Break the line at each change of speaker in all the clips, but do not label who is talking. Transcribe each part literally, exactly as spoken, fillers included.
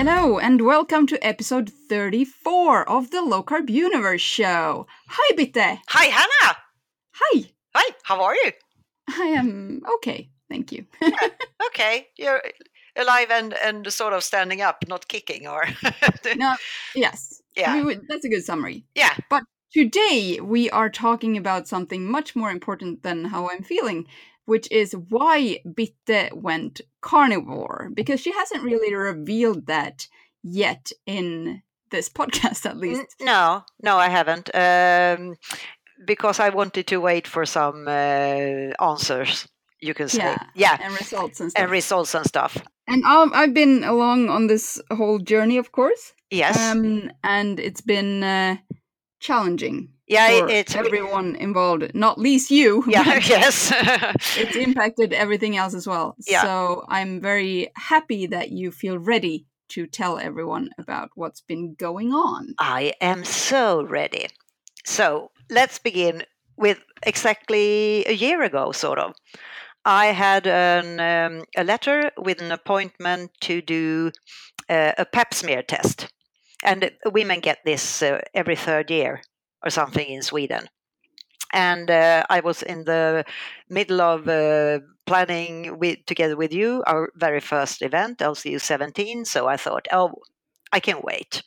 Hello and welcome to episode thirty-four of the Low Carb Universe show. Hi, Bitte.
Hi, Hannah.
Hi.
Hi, how are you?
I am okay, thank you.
Yeah, okay, you're alive and, and sort of standing up, not kicking, or...
No, yes.
Yeah.
I mean, that's a good summary.
Yeah.
But today we are talking about something much more important than how I'm feeling, which is why Bitte went carnivore, because she hasn't really revealed that yet in this podcast, at least.
N- no, no, I haven't. Um, because I wanted to wait for some uh, answers, you can say.
Yeah,
Yeah.
and results and stuff.
And results and stuff.
And I've, I've been along on this whole journey, of course.
Yes.
Um, and it's been uh, challenging
Yeah,
for
it's
everyone involved, not least you.
Yeah,
but
yes.
it's impacted everything else as well.
Yeah.
So I'm very happy that you feel ready to tell everyone about what's been going on.
I am so ready. So let's begin with exactly a year ago, sort of. I had an, um, a letter with an appointment to do uh, a pap smear test. And women get this uh, every third year or something in Sweden. And uh, I was in the middle of uh, planning with, together with you our very first event, L C U seventeen. So I thought, oh, I can wait.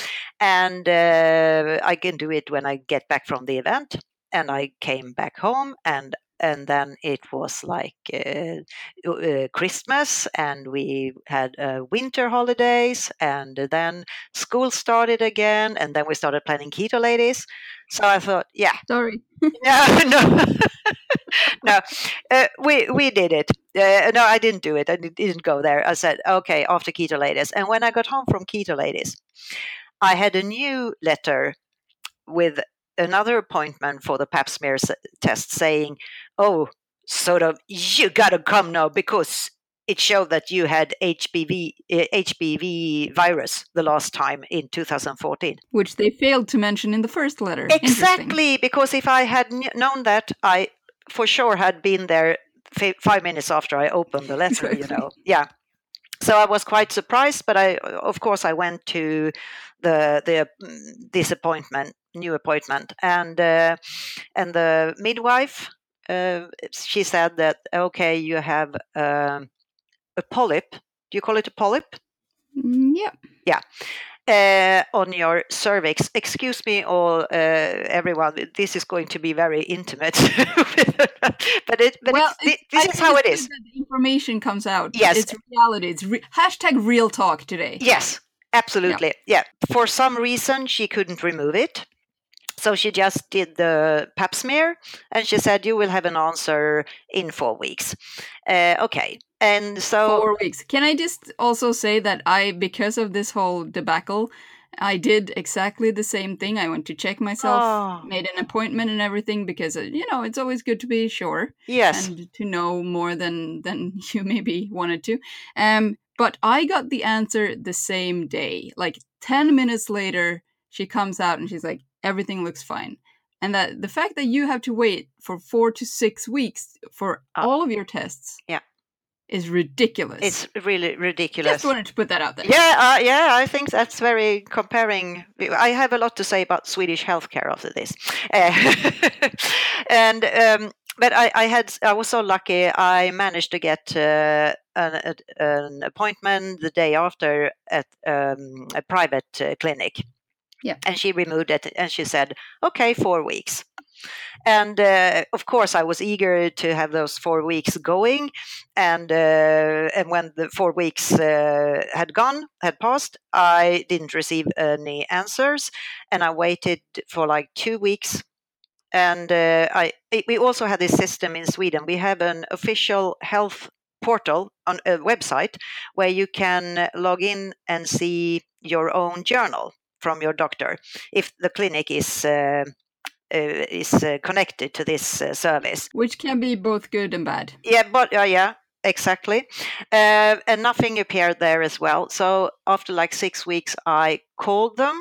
And uh, I can do it when I get back from the event. And I came back home, and and then it was like uh, uh, Christmas, and we had uh, winter holidays, and then school started again, and then we started planning Keto Ladies. So I thought, yeah,
Sorry.
no, no, no, uh, we we did it. Uh, no, I didn't do it. I didn't go there. I said, okay, after Keto Ladies, and when I got home from Keto Ladies, I had a new letter with another appointment for the pap smear s- test saying, oh, sort of, you gotta come now because it showed that you had H P V, uh, H P V virus the last time in two thousand fourteen.
Which they failed to mention in the first letter.
Exactly, because if I had kn- known that, I for sure had been there f- five minutes after I opened the letter, you
Exactly.
know. Yeah. So I was quite surprised, but I, of course, I went to the the mm, this appointment, new appointment, and uh, and the midwife, uh, she said that okay, you have um, a polyp. Do you call it a polyp?
Mm, yeah.
Yeah. Uh, on your cervix. Excuse me, all uh, everyone. This is going to be very intimate, but it, but
Well,
it's, thi-
it's,
this
I
is
think
how
it's
it
good
is.
that the information comes out.
Yes.
It's reality. It's re- hashtag real talk today.
Yes, absolutely. Yeah. For some reason, she couldn't remove it. So she just did the pap smear, and she said, you will have an answer in four weeks. Uh, okay. And so...
Four weeks. Can I just also say that I, because of this whole debacle, I did exactly the same thing. I went to check myself,
Oh.
made an appointment and everything, because, uh, you know, it's always good to be sure.
Yes.
And to know more than, than you maybe wanted to. Um, but I got the answer the same day. Like ten minutes later, she comes out and she's like, everything looks fine. And that the fact that you have to wait for four to six weeks for
Uh,
all of your tests
yeah.
is ridiculous.
It's really ridiculous.
Just wanted to put that out there.
Yeah, uh, yeah, I think that's very comparing. I have a lot to say about Swedish healthcare after this, uh, and um, but I, I had I was so lucky. I managed to get uh, an, an appointment the day after at um, a private uh, clinic.
Yeah,
and she removed it, and she said, "Okay, four weeks." And uh, of course, I was eager to have those four weeks going. And uh, and when the four weeks uh, had gone, had passed, I didn't receive any answers, and I waited for like two weeks. And uh, I we also had this system in Sweden. We have an official health portal on a website where you can log in and see your own journal from your doctor if the clinic is. Uh, uh, is uh, connected to this uh, service,
which can be both good and bad.
Yeah, but uh, yeah, exactly. Uh, and nothing appeared there as well. So after like six weeks, I called them.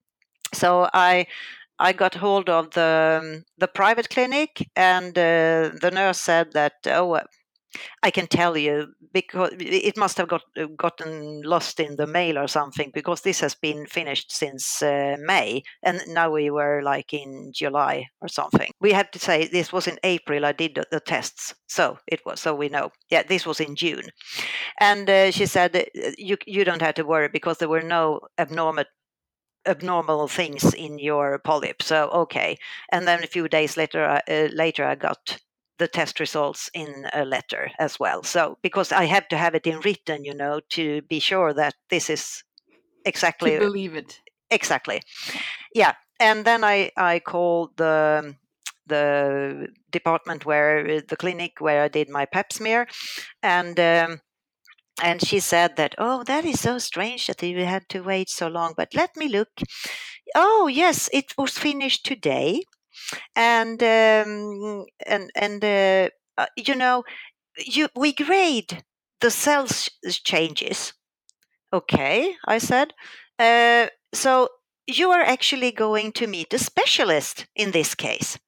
So I I got hold of the um, the private clinic, and uh, the nurse said that, oh, I can tell you, because it must have got gotten lost in the mail or something, because this has been finished since uh, May, and now we were like in July or something. We have to say this was in April. I did the, the tests, so it was, so we know. Yeah, this was in June, and uh, she said you you don't have to worry because there were no abnormal abnormal things in your polyp. So okay, and then a few days later, uh, later I got the test results in a letter as well. So because I have to have it in written, you know, to be sure that this is exactly
to believe it.
Exactly, yeah. And then I I called the the department where the clinic where I did my Pap smear, and. Um, and she said that, oh, that is so strange that you had to wait so long. But let me look. Oh, yes, it was finished today. And um, and and uh, uh, you know, you we grade the cell sh- changes. Okay, I said. Uh, so you are actually going to meet a specialist in this case.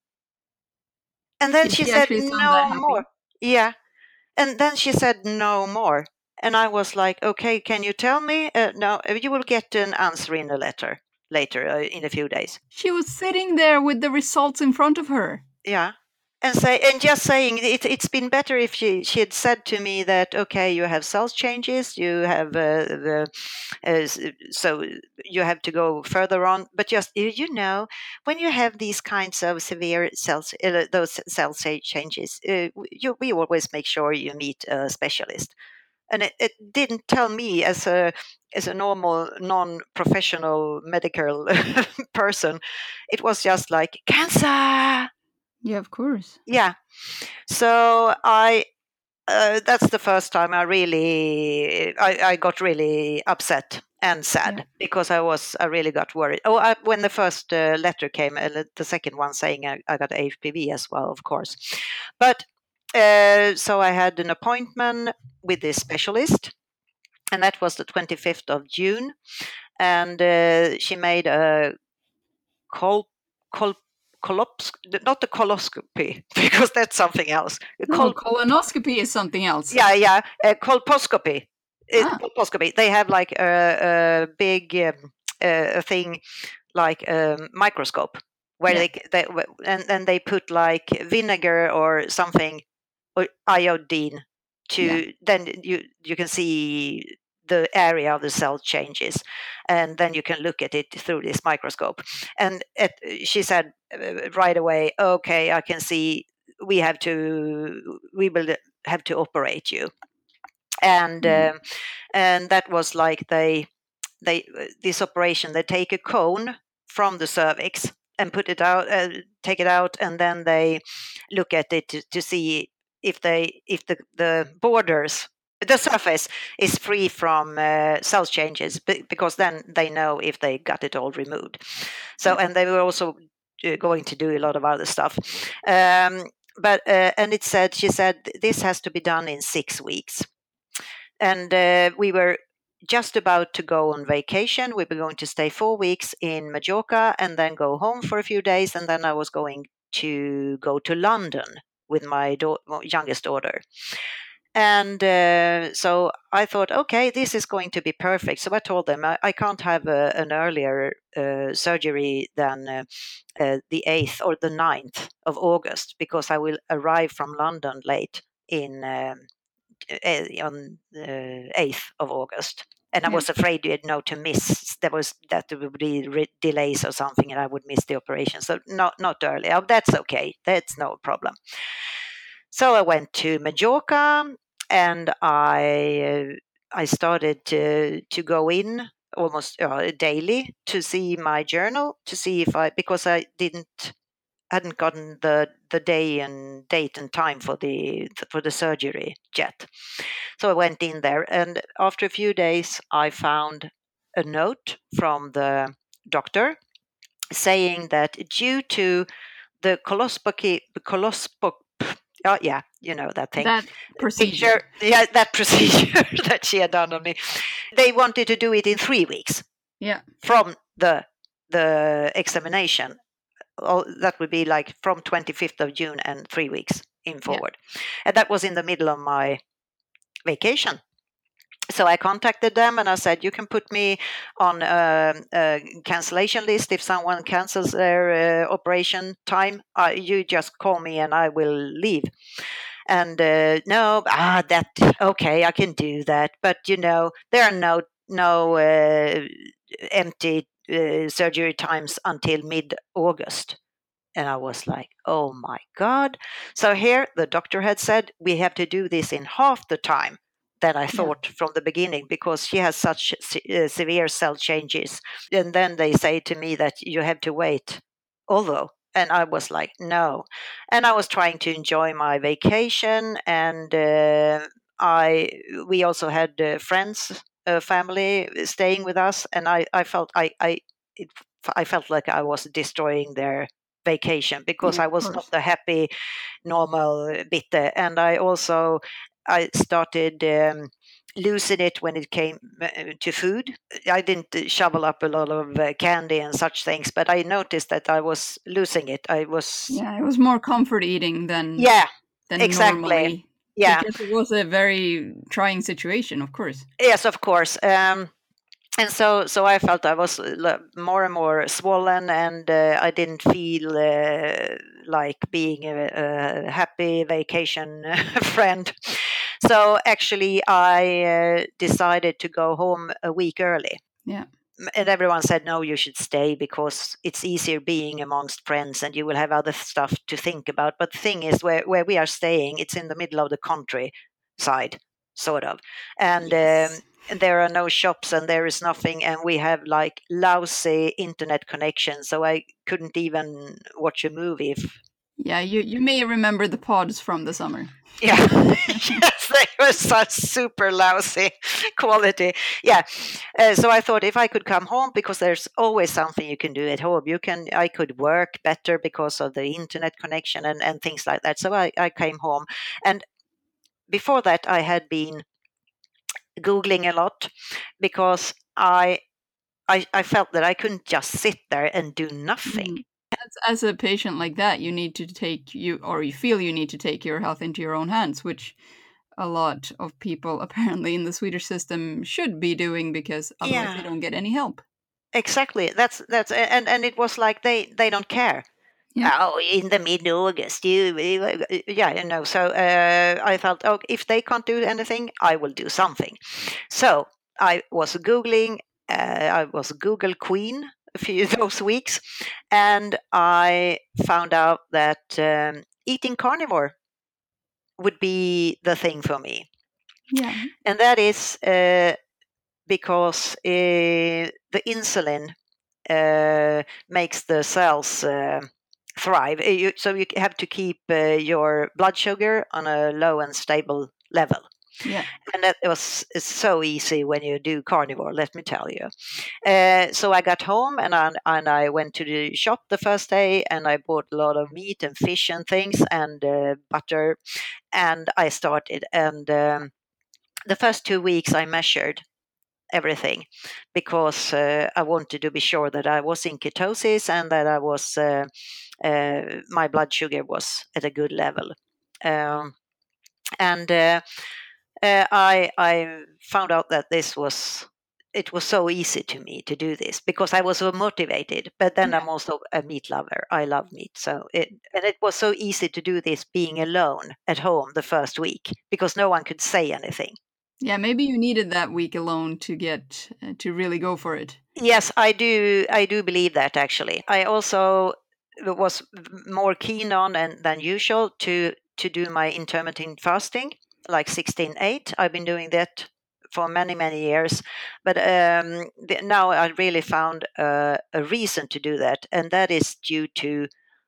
And then
Did
she
she
said,
actually sound that
no
happy?
more. Yeah. And then she said, no more. And I was like, okay, can you tell me? Uh, no, uh, you will get an answer in a letter later uh, in a few days.
She was sitting there with the results in front of her.
Yeah. And say, and just saying it, it's been better if she, she had said to me that, okay, you have cell changes, you have uh, the, uh, so you have to go further on. But just, you know, when you have these kinds of severe cells, uh, those cell changes, uh, you, we always make sure you meet a specialist. And it, it didn't tell me as a as a normal non-professional medical person. It was just like cancer.
Yeah, of course.
Yeah. So I uh, that's the first time I really I, I got really upset and sad
Yeah.
because I was I really got worried. Oh, I, when the first uh, letter came, uh, the second one saying I, I got H P V as well, of course. But uh, so I had an appointment with this specialist, and that was the twenty-fifth of June. And uh, she made a col, col, colops, not the coloscopy, because that's something else. A
No,
Col,
colonoscopy is something else.
yeah, yeah, a colposcopy. It,
Ah,
colposcopy. They have like a, a big um, uh, thing, like a microscope, where
yeah.
they, they and then they put like vinegar or something, or iodine, to
Yeah.
then you you can see the area of the cell changes, and then you can look at it through this microscope. And it, she said uh, right away, okay, I can see, we have to we will have to operate you. And
Mm.
um, and that was like they they this operation, they take a cone from the cervix and put it out, uh, take it out, and then they look at it to, to see if they if the the borders, the surface is free from uh, cell changes, because then they know if they got it all removed. So, and they were also uh, going to do a lot of other stuff. Um, but uh, and it said she said this has to be done in six weeks. And uh, we were just about to go on vacation. We were going to stay four weeks in Majorca and then go home for a few days. And then I was going to go to London with my da- youngest daughter. And uh, so I thought, okay, this is going to be perfect. So I told them I, I can't have a, an earlier uh, surgery than uh, uh, the eighth or the ninth of August, because I will arrive from London late in um, uh, on the eighth of August. And I
Yeah.
was afraid, you know, to miss. There was that there would be re- delays or something, and I would miss the operation. So not not early. Oh, that's okay. That's no problem. So I went to Majorca, and I uh, I started to to go in almost uh, daily to see my journal, to see if I, because I didn't hadn't gotten the the day and date and time for the for the surgery yet. So I went in there, and after a few days, I found a note from the doctor saying that due to the coloscopy, coloscop, oh yeah, you know that thing,
That procedure.
picture, yeah, that procedure that she had done on me, they wanted to do it in three weeks
Yeah.
from the the examination. Oh, that would be like from twenty-fifth of June and three weeks. in forward. Yeah. And that was in the middle of my vacation. So I contacted them and I said, you can put me on a, a cancellation list. If someone cancels their uh, operation time, uh, you just call me and I will leave. And uh, no, ah, that, okay, I can do that. But, you know, there are no, no uh, empty uh, surgery times until mid-August. And I was like, oh my God. So here the doctor had said, we have to do this in half the time than I thought yeah. from the beginning, because she has such se- uh, severe cell changes. And then they say to me that you have to wait, although. And I was like, no. And I was trying to enjoy my vacation. And uh, I we also had uh, friends, uh, family staying with us. And I, I felt I, I, it, I felt like I was destroying their vacation, because
yeah,
I was not the happy, normal Bitte. And I also I started um, losing it when it came to food. I didn't shovel up a lot of uh, candy and such things, but I noticed that I was losing it. I was
yeah, it was more comfort eating than
yeah,
than
exactly.
normally.
Yeah,
because it was a very trying situation, of course.
Yes, of course. Um, and so so I felt I was more and more swollen, and uh, I didn't feel uh, like being a, a happy vacation friend. So actually I uh, decided to go home a week early.
Yeah.
And everyone said, no, you should stay because it's easier being amongst friends and you will have other stuff to think about. But the thing is, where, where we are staying, it's in the middle of the countryside, sort of. And
yes.
um, and there are no shops and there is nothing, and we have like lousy internet connection, so I couldn't even watch a movie. If...
Yeah, you, you may remember the pods from the summer.
Yeah, yes, they were such super lousy quality. Yeah, uh, so I thought if I could come home, because there's always something you can do at home. You can, I could work better because of the internet connection and, and things like that. So I, I came home, and before that I had been Googling a lot, because I, I, I felt that I couldn't just sit there and do nothing.
Mm. As, as a patient like that, you need to take you, or you feel you need to take your health into your own hands, which a lot of people apparently in the Swedish system should be doing, because otherwise
Yeah.
they don't get any help.
Exactly. That's that's and and it was like they they don't care.
Yeah.
Oh, in the mid August, you yeah, you know. So uh, I felt, oh, if they can't do anything, I will do something. So I was googling. Uh, I was Google Queen a few of those weeks, and I found out that um, eating carnivore would be the thing for me.
Yeah.
And that is uh, because uh, the insulin uh, makes the cells uh, thrive. You, so you have to keep uh, your blood sugar on a low and stable level.
Yeah.
And that was it's so easy when you do carnivore, let me tell you. Uh, so I got home and I, and I went to the shop the first day, and I bought a lot of meat and fish and things, and uh, butter, and I started. And um, the first two weeks I measured everything, because uh, I wanted to be sure that I was in ketosis and that I was uh, uh, my blood sugar was at a good level. Um, and uh, uh, I I found out that this was it was so easy to me to do this, because I was so motivated. But then
Yeah.
I'm also a meat lover. I love meat, so it and it was so easy to do this being alone at home the first week, because no one could say anything.
Yeah, maybe you needed that week alone to get uh, to really go for it.
Yes, I do. I do believe that, actually. I also was more keen on and, than usual to to do my intermittent fasting, like sixteen eight. I've been doing that for many many years, but um, the, now I really found uh, a reason to do that, and that is due to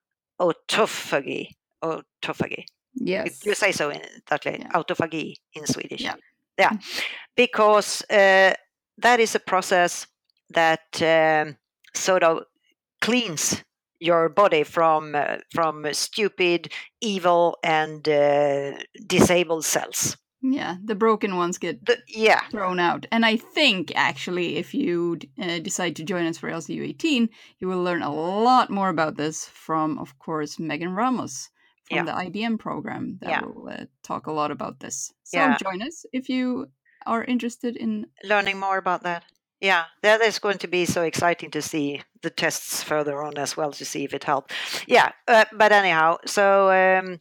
autophagy. Autophagy.
Yes.
You say so in that way.
Yeah.
Autophagy in Swedish.
Yeah.
Yeah, because uh, that is a process that um, sort of cleans your body from uh, from stupid, evil, and uh, disabled cells.
Yeah, the broken ones get
The, yeah,
thrown out. And I think, actually, if you uh, decide to join us for L C U eighteen, you will learn a lot more about this from, of course, Megan Ramos from
Yeah.
the I B M program that
Yeah.
will uh, talk a lot about this. So
Yeah.
join us if you are interested in
learning more about that. Yeah, that is going to be so exciting to see the tests further on as well, to see if it helped. Yeah, uh, but anyhow, so um,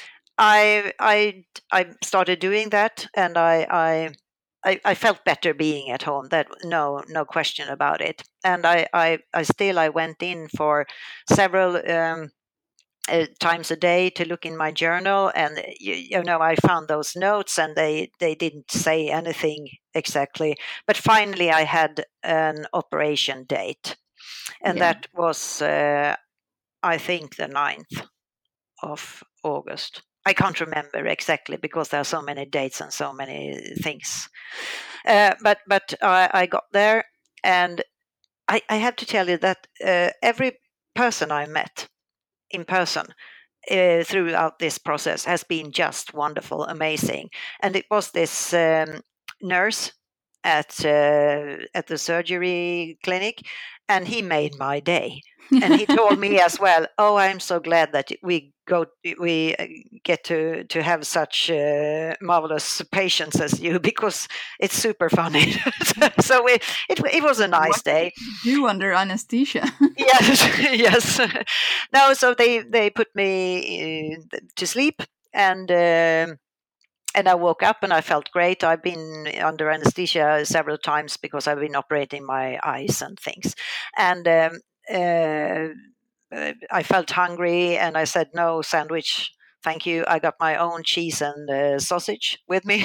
I I I started doing that, and I I. I, I felt better being at home. That no no question about it. And I I, I still I went in for several um, uh, times a day to look in my journal, and you, you know I found those notes, and they they didn't say anything exactly. But finally, I had an operation date, and
yeah.
that was uh, I think the ninth of August. I can't remember exactly because there are so many dates and so many things. Uh, but but I, I got there, and I, I have to tell you that uh, every person I met in person uh, throughout this process has been just wonderful, amazing. And it was this um, nurse at uh, at the surgery clinic, and he made my day. And he told me as well, "Oh, I'm so glad that we go, we uh, get to to have such uh, marvelous patients as you, because it's super funny." So it, it it was a nice
What
day.
did you do under anesthesia?
Yes, yes. No, so they they put me uh, to sleep, and um and I woke up and I felt great. I've been under anesthesia several times because I've been operating my eyes and things, and um, uh, uh, I felt hungry, and I said, "No sandwich, thank you. I got my own cheese and uh, sausage with me."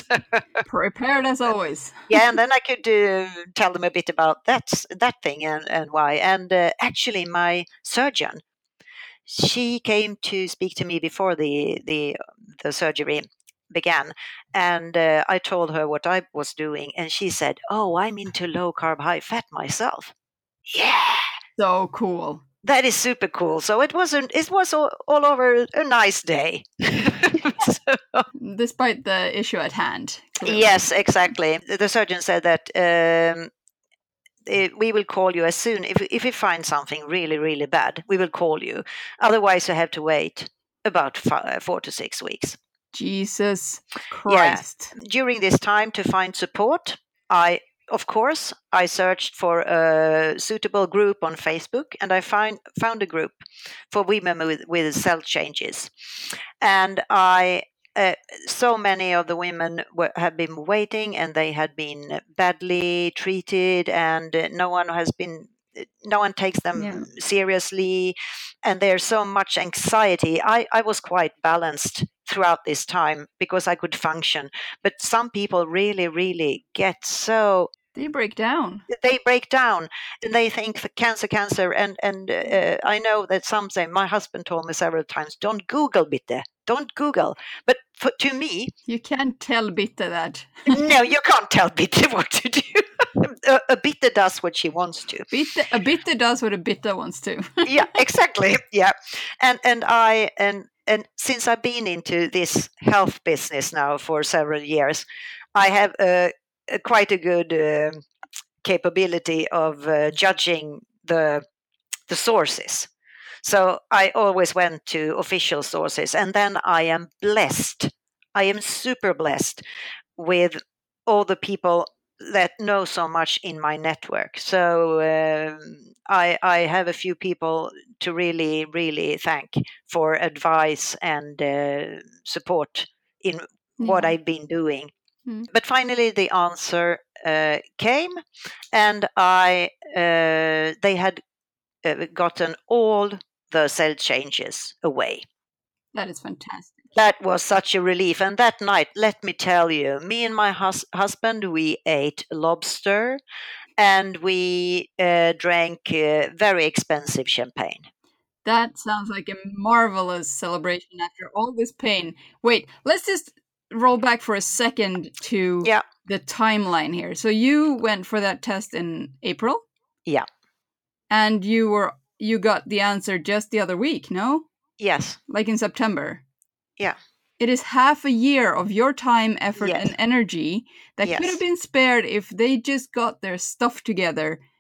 Prepared as always.
Yeah, and then I could uh, tell them a bit about that that thing and, and why. And uh, actually, my surgeon, she came to speak to me before the the the surgery began, and uh, I told her what I was doing, and she said, "Oh, I'm into low carb, high fat myself." Yeah,
So cool.
that is super cool. So it wasn't. It was all, all over a nice day. So,
Despite the issue at hand. Clearly.
yes, exactly. The surgeon said that. Um, eh, we will call you as soon if if we find something really really bad. We will call you. Otherwise, you have to wait about five, four to six weeks.
Jesus
Yeah.
Christ.
During this time, to find support, I of course I searched for a suitable group on Facebook, and I find found a group for women with with cell changes, and I. Uh, so many of the women were, have been waiting, and they had been badly treated, and uh, no one has been no one takes them
Yeah.
seriously, and there's so much anxiety. I, I was quite balanced throughout this time because I could function, but some people really really get so
They break down.
they break down, and they think the cancer cancer and and uh, I know that some say, my husband told me several times, don't Google bitte, don't Google. But for, to me,
You can't tell Bitte that.
no, you can't tell Bitte what to do. a, a Bitte does what she wants to.
Bitte, a Bitte does what a Bitte wants to.
Yeah, exactly. Yeah, and and I and and since I've been into this health business now for several years, I have a, a quite a good um capability of uh, judging the the sources. So I always went to official sources, and then I am blessed. I am super blessed with all the people that know so much in my network. So um, I, I have a few people to really, really thank for advice and uh, support in what
Yeah.
I've been doing.
Mm.
But finally, the answer uh, came, and I uh, they had uh, gotten all the cell changes away.
That is fantastic.
That was such a relief. And that night, let me tell you, me and my hus- husband, we ate lobster, and we uh, drank uh, very expensive champagne.
That sounds like a marvelous celebration after all this pain. Wait, let's just roll back for a second to
Yeah,
the timeline here. So you went for that test in April,
yeah,
and you were you got the answer just the other week, no?
yes,
Like in September.
yeah,
It is half a year of your time, effort,
yes,
and energy that could have
yes,
been spared if they just got their stuff together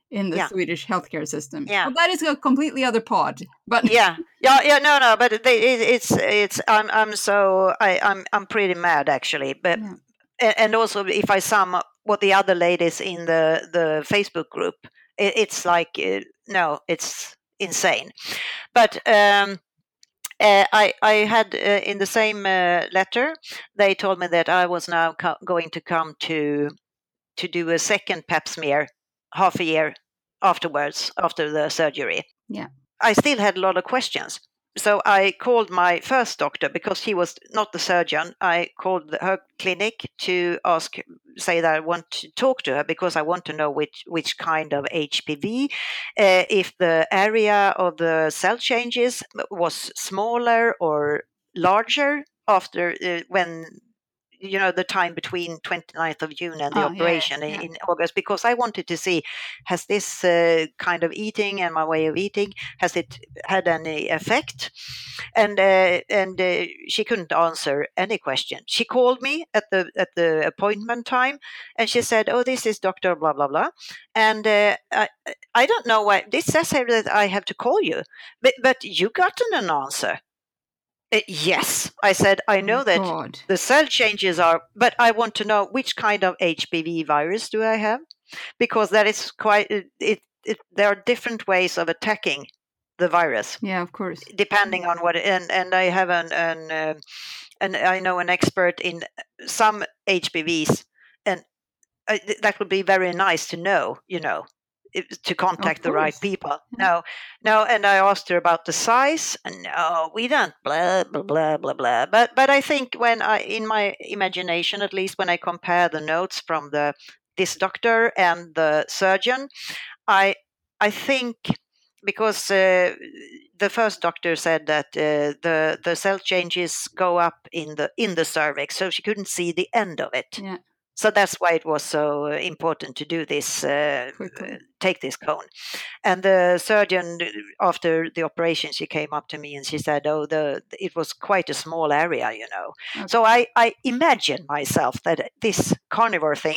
in the
Yeah.
Swedish healthcare system.
Yeah.
But that is a completely other pod. But
Yeah, yeah, yeah. No, no, but they, it, it's it's. I'm I'm so I I'm I'm pretty mad actually. But
yeah.
a- and also if I sum up what the other ladies in the the Facebook group, it, it's like uh, no, it's insane. But um, uh, I I had uh, in the same uh, letter they told me that I was now co- going to come to to do a second pap smear half a year afterwards after the surgery.
Yeah.
I still had a lot of questions. So I called my first doctor because he was not the surgeon. I called her clinic to ask, say that I want to talk to her because I want to know which which kind of H P V, uh, if the area of the cell changes was smaller or larger after uh, when you know the time between twenty-ninth of June and the
Oh, yeah,
operation
yeah.
in, in August, because I wanted to see, has this uh, kind of eating and my way of eating, has it had any effect? And uh, and uh, she couldn't answer any question. She called me at the at the appointment time, and she said, "Oh, this is Doctor blah blah blah," and uh, I I don't know why this says here that I have to call you, but but you gotten an answer. Uh, yes, I said, I know
Oh,
that
God.
the cell changes are, but I want to know which kind of H P V virus do I have? Because that is quite, it, it, it there are different ways of attacking the virus
Yeah, of course.
depending on what, and, and I have an, an, uh, and I know an expert in some H P Vs, and uh, th- that would be very nice to know, you know, if, to contact
Of
the right
course.
people.
Yeah.
No, no, and I asked her about the size, and no, we don't. Blah blah blah blah blah. But but I think when I, in my imagination, at least when I compare the notes from the this doctor and the surgeon, I I think because uh, the first doctor said that uh, the the cell changes go up in the in the cervix, so she couldn't see the end of it.
Yeah.
So that's why it was so uh, important to do this, uh,
Quickly.
take this cone. And the surgeon, after the operation, she came up to me and she said, "Oh, the it was quite a small area, you know."
Okay.
So I I imagine myself that this carnivore thing,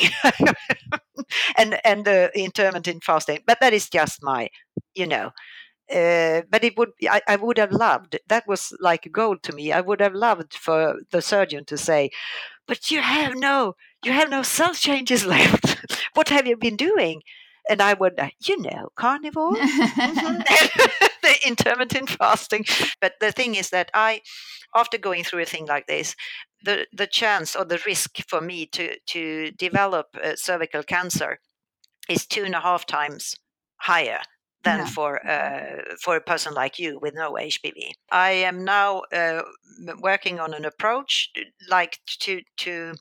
and and the intermittent fasting, but that is just my, you know. Uh, but it would I, I would have loved, that was like gold to me. I would have loved for the surgeon to say, but you have no you have no cell changes left. What have you been doing? And I would, uh, you know, carnivore, mm-hmm. The intermittent fasting. But the thing is that I, after going through a thing like this, the the chance or the risk for me to to develop uh, cervical cancer is two and a half times higher than
Yeah.
for uh, for a person like you with no H P V. I am now uh, working on an approach like to to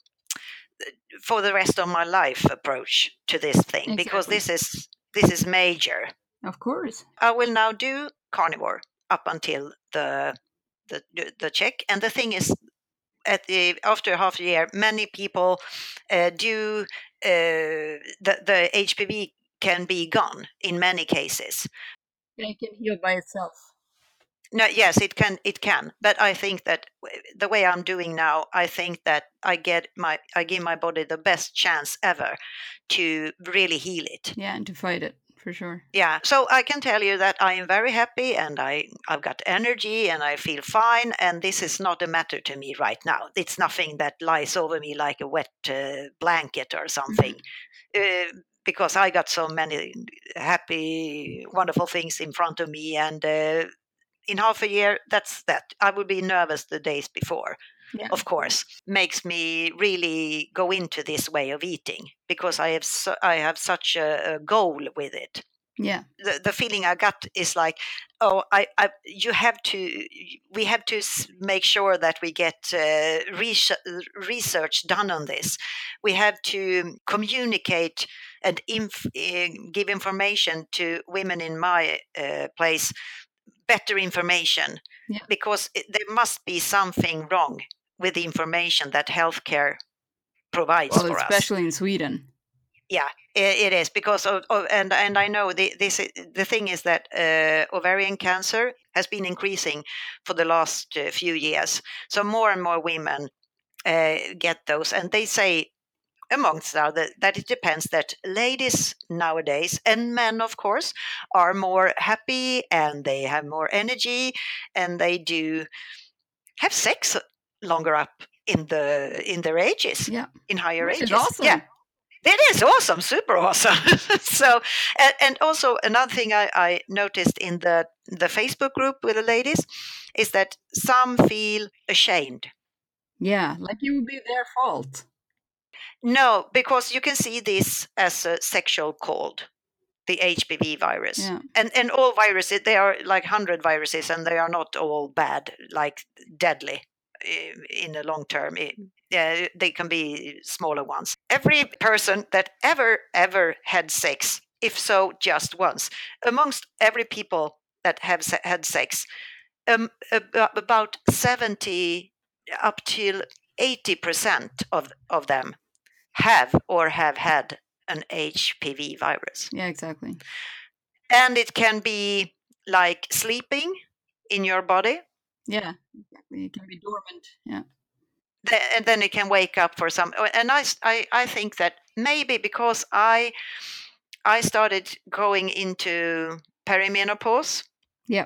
for the rest of my life approach to this thing, because
Exactly.
this is this is major.
Of course.
I will now do carnivore up until the the the check, and the thing is, at the after half a year, many people uh, do uh, the the H P V can be gone in many cases.
It can heal by itself.
No, yes, it can, it can. But I think that w- the way I'm doing now, I think that I get my, I give my body the best chance ever to really heal it.
Yeah, and to fight it for sure.
Yeah, so I can tell you that I am very happy, and I I've got energy and I feel fine, and this is not a matter to me right now. It's nothing that lies over me like a wet uh, blanket or something. Uh, because I got so many happy, wonderful things in front of me, and uh, in half a year, that's that. I would be nervous the days before,
Yeah.
of course. Makes me really go into this way of eating because I have su- I have such a, a goal with it.
Yeah.
The, the feeling I got is like, oh, I, I you have to, we have to s- make sure that we get uh, res- research done on this. We have to communicate and inf- uh, give information to women in my uh, place, better information,
Yeah.
because it, there must be something wrong with the information that healthcare provides
Well,
for us.
especially in Sweden.
Yeah, it, it is because of, of and and I know the this the thing is that uh, ovarian cancer has been increasing for the last uh, few years. So more and more women uh, get those, and they say amongst other, that it depends that ladies nowadays, and men of course, are more happy and they have more energy and they do have sex longer up in the in their ages,
Yeah.
in higher
Which
ages.
is awesome.
Yeah. It is awesome, super awesome. So, and, and also another thing I, I noticed in the the Facebook group with the ladies is that some feel ashamed.
Yeah, like it would be their fault.
No, because you can see this as a sexual cold, the H P V virus.
Yeah.
And and all viruses, they are like one hundred viruses, and they are not all bad, like deadly eh, in the long term. Eh, Yeah, they can be smaller ones. Every person that ever, ever had sex, if so just once, amongst every people that have se- had sex, um, ab- about seventy up till eighty percent of, of them have or have had an H P V virus.
Yeah, exactly.
And it can be like sleeping in your body.
Yeah, exactly. It can be dormant. Yeah.
Th- And then it can wake up for some. oh, And I, s- I, I think that maybe because I, I started going into perimenopause,
Yeah.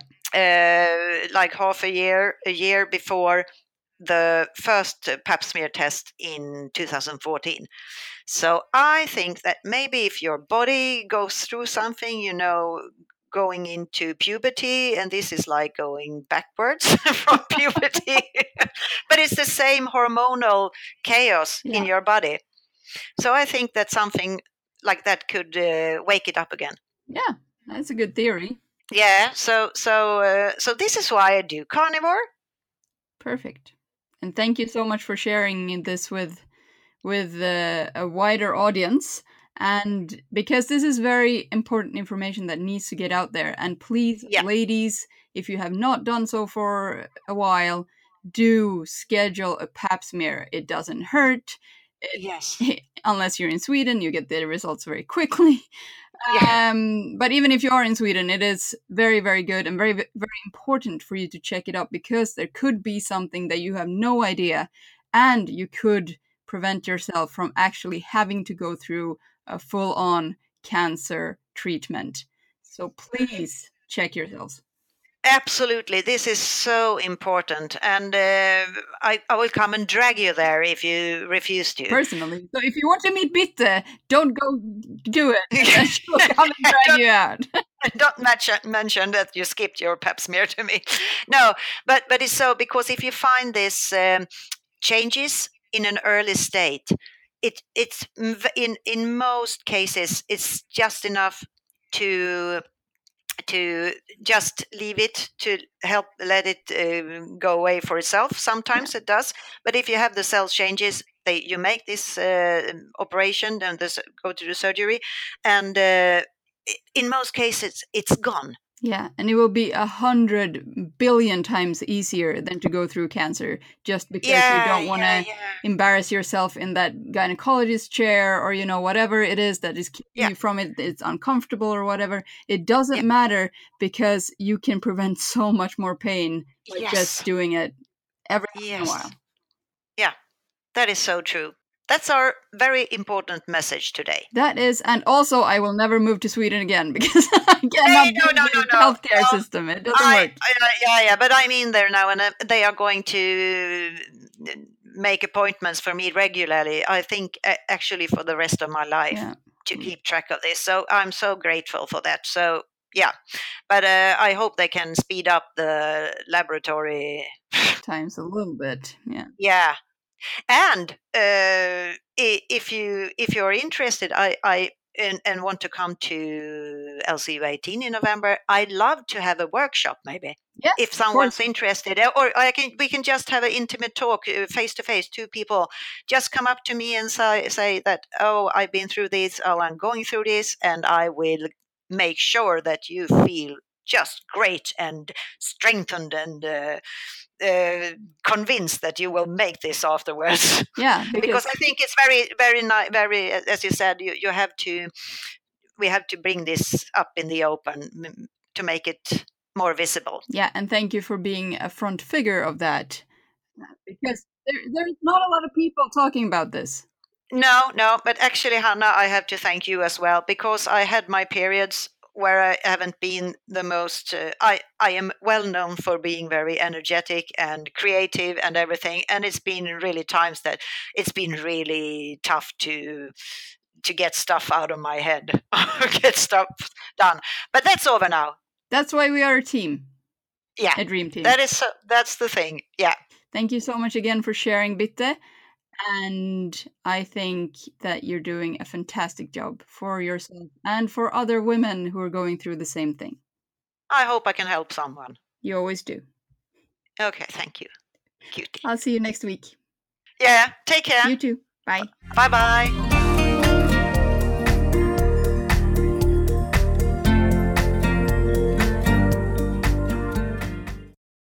uh, like half a year, a year before the first uh, pap smear test in two thousand fourteen. So I think that maybe if your body goes through something, you know, going into puberty, and this is like going backwards from puberty, but it's the same hormonal chaos
Yeah.
in your body. So I think that something like that could uh, wake it up again.
Yeah, that's a good theory.
Yeah. So so uh, so this is why I do carnivore.
Perfect. And thank you so much for sharing this with with uh, a wider audience. And because this is very important information that needs to get out there. And please,
Yeah.
ladies, if you have not done so for a while, do schedule a pap smear. It doesn't hurt. It,
Yes.
unless you're in Sweden, you get the results very quickly.
Yeah.
Um, but even if you are in Sweden, it is very, very good and very, very important for you to check it out, because there could be something that you have no idea, and you could prevent yourself from actually having to go through a full-on cancer treatment. So please check yourselves.
Absolutely, this is so important, and uh, I, I will come and drag you there if you refuse to.
Personally, so if you want to meet Bitte, don't go do it, and then she'll come and drag you out.
Don't mention, mention that you skipped your pap smear to me. No, but but it's so, because if you find this um, changes in an early state, it it's v- in in most cases it's just enough to to just leave it to help let it uh, go away for itself. Sometimes it does, but if you have the cell changes, they you make this uh, operation and this go to the surgery, and uh, i- in most cases it's gone.
Yeah, and it will be a hundred billion times easier than to go through cancer, just because you
Yeah,
don't want to
yeah, yeah,
embarrass yourself in that gynecologist chair, or you know whatever it is that is keeping
yeah,
you from it. It's uncomfortable or whatever. It doesn't
yeah.
matter, because you can prevent so much more pain by
Yes,
just doing it every once in a while.
yes, yeah. That is so true. That's our very important message today.
That is, and also I will never move to Sweden again, because I cannot
Hey,
do
no, no,
the
no, no.
healthcare
No,
system. It doesn't
I,
work.
I, yeah, yeah, but I'm in there now, and uh, they are going to make appointments for me regularly. I think uh, actually for the rest of my life
Yeah.
to keep track of this. So I'm so grateful for that. So yeah, but uh, I hope they can speed up the laboratory
Times a little bit. Yeah.
Yeah, and uh, i- if you if you're interested, I I and, and want to come to L C U eighteen in November, I'd love to have a workshop maybe.
Yes,
If
of
someone's
course.
interested, uh, or I can we can just have an intimate talk face to face, two people. Just come up to me and say say that, oh, I've been through this, oh, I'm going through this, and I will make sure that you feel just great and strengthened and uh, uh, convinced that you will make this afterwards.
Yeah,
because
because
I think it's very, very nice. Very, as you said, you, you have to. We have to bring this up in the open mm, to make it more visible.
yeah, and thank you for being a front figure of that, because there, there's not a lot of people talking about this.
No, no, but actually, Hannah, I have to thank you as well because I had my periods where I haven't been the most. Uh, I I am well known for being very energetic and creative and everything, and it's been really times that it's been really tough to to get stuff out of my head, get stuff done. But that's over now.
That's why we are a team.
Yeah,
a dream team.
That is so, that's the thing. Yeah.
Thank you so much again for sharing, Bitte. And I think that you're doing a fantastic job for yourself and for other women who are going through the same thing.
I hope I can help someone.
You always do.
Okay, thank you. Cutie.
I'll see you next week.
Yeah, take care.
You too. Bye.
Bye-bye.